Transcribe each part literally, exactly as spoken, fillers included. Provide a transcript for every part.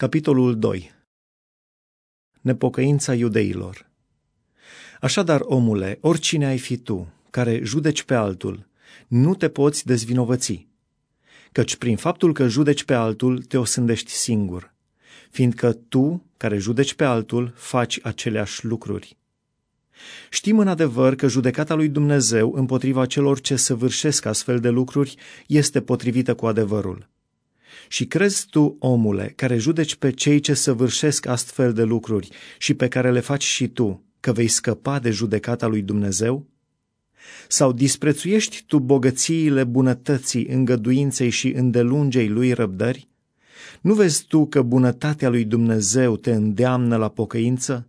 Capitolul doi. Nepocăința iudeilor. Așadar, omule, oricine ai fi tu, care judeci pe altul, nu te poți dezvinovăți, căci prin faptul că judeci pe altul te osândești singur, fiindcă tu, care judeci pe altul, faci aceleași lucruri. Știm în adevăr că judecata lui Dumnezeu împotriva celor ce săvârșesc astfel de lucruri este potrivită cu adevărul. Și crezi tu, omule, care judeci pe cei ce săvârșesc astfel de lucruri și pe care le faci și tu, că vei scăpa de judecata lui Dumnezeu? Sau disprețuiești tu bogățiile bunătății, îngăduinței și îndelungei lui răbdări? Nu vezi tu că bunătatea lui Dumnezeu te îndeamnă la pocăință?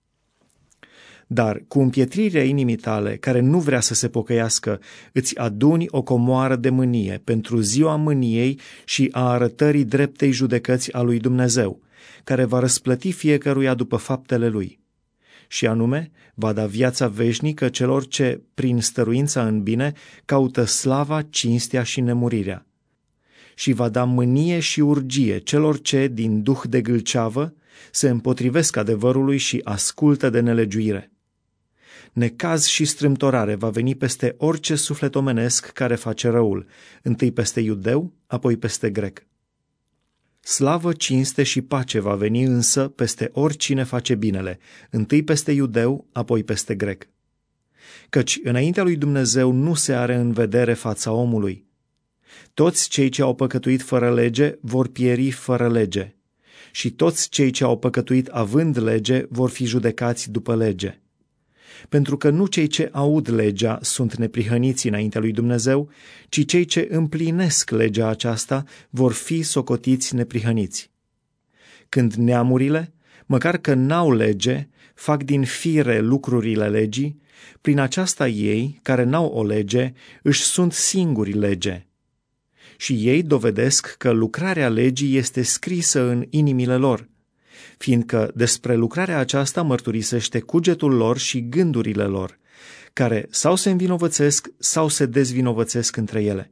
Dar cu împietrirea inimii tale, care nu vrea să se pocăiască, îți aduni o comoară de mânie pentru ziua mâniei și a arătării dreptei judecăți a lui Dumnezeu, care va răsplăti fiecăruia după faptele lui. Și anume, va da viața veșnică celor ce, prin stăruința în bine, caută slava, cinstea și nemurirea. Și va da mânie și urgie celor ce, din duh de gâlceavă, se împotrivesc adevărului și ascultă de nelegiuire. Necaz și strâmtorare va veni peste orice suflet omenesc care face răul, întâi peste iudeu, apoi peste grec. Slavă, cinste și pace va veni însă peste oricine face binele, întâi peste iudeu, apoi peste grec. Căci înaintea lui Dumnezeu nu se are în vedere fața omului. Toți cei ce au păcătuit fără lege vor pieri fără lege, și toți cei ce au păcătuit având lege vor fi judecați după lege. Pentru că nu cei ce aud legea sunt neprihăniți înaintea lui Dumnezeu, ci cei ce împlinesc legea aceasta vor fi socotiți neprihăniți. Când neamurile, măcar că n-au lege, fac din fire lucrurile legii, prin aceasta ei, care n-au o lege, își sunt singuri lege. Și ei dovedesc că lucrarea legii este scrisă în inimile lor, fiindcă despre lucrarea aceasta mărturisește cugetul lor și gândurile lor, care sau se învinovățesc sau se dezvinovățesc între ele.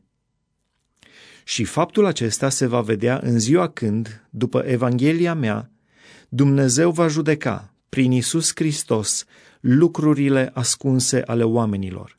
Și faptul acesta se va vedea în ziua când, după Evanghelia mea, Dumnezeu va judeca, prin Iisus Hristos, lucrurile ascunse ale oamenilor.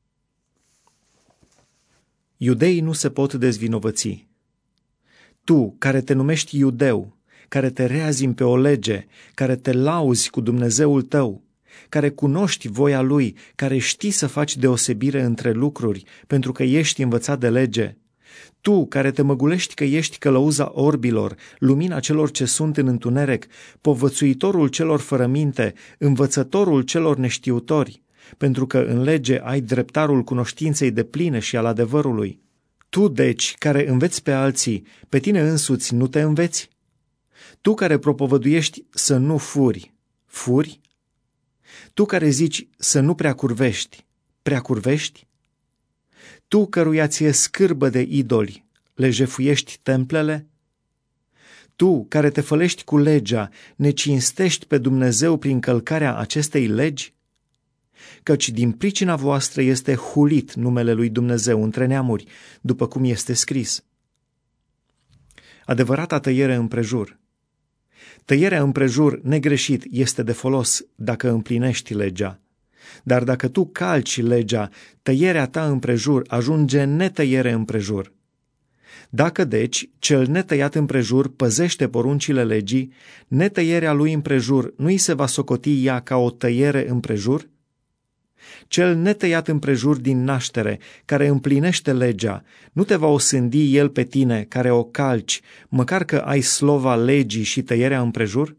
Iudeii nu se pot dezvinovăți. Tu, care te numești iudeu, care te reazimi pe o lege, care te lauzi cu Dumnezeul tău, care cunoști voia Lui, care știi să faci deosebire între lucruri, pentru că ești învățat de lege, tu, care te măgulești că ești călăuza orbilor, lumina celor ce sunt în întuneric, povățuitorul celor fără minte, învățătorul celor neștiutori, pentru că în lege ai dreptarul cunoștinței depline și al adevărului. Tu, deci, care înveți pe alții, pe tine însuți nu te înveți? Tu care propovăduiești să nu furi, furi? Tu care zici să nu prea curvești, prea curvești? Tu căruia ție scârbă de idoli, le jefuiești templele? Tu care te fălești cu legea, ne cinstești pe Dumnezeu prin călcarea acestei legi? Căci din pricina voastră este hulit numele lui Dumnezeu între neamuri, după cum este scris. Adevărata tăiere împrejur. Tăierea împrejur negreșit este de folos dacă împlinești legea. Dar dacă tu calci legea, tăierea ta împrejur ajunge netăiere împrejur. Dacă deci cel netăiat împrejur păzește poruncile legii, netăierea lui împrejur nu-i se va socoti ea ca o tăiere împrejur? Cel netăiat împrejur din naștere, care împlinește legea, nu te va osândi el pe tine, care o calci, măcar că ai slova legii și tăierea împrejur?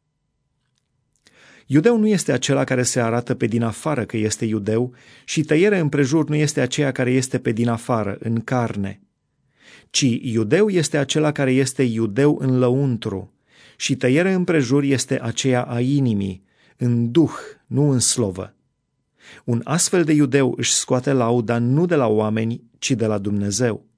Iudeu nu este acela care se arată pe din afară că este iudeu și tăierea împrejur nu este aceea care este pe din afară, în carne, ci iudeu este acela care este iudeu în lăuntru și tăierea împrejur este aceea a inimii, în duh, nu în slovă. Un astfel de iudeu își scoate lauda nu de la oameni, ci de la Dumnezeu.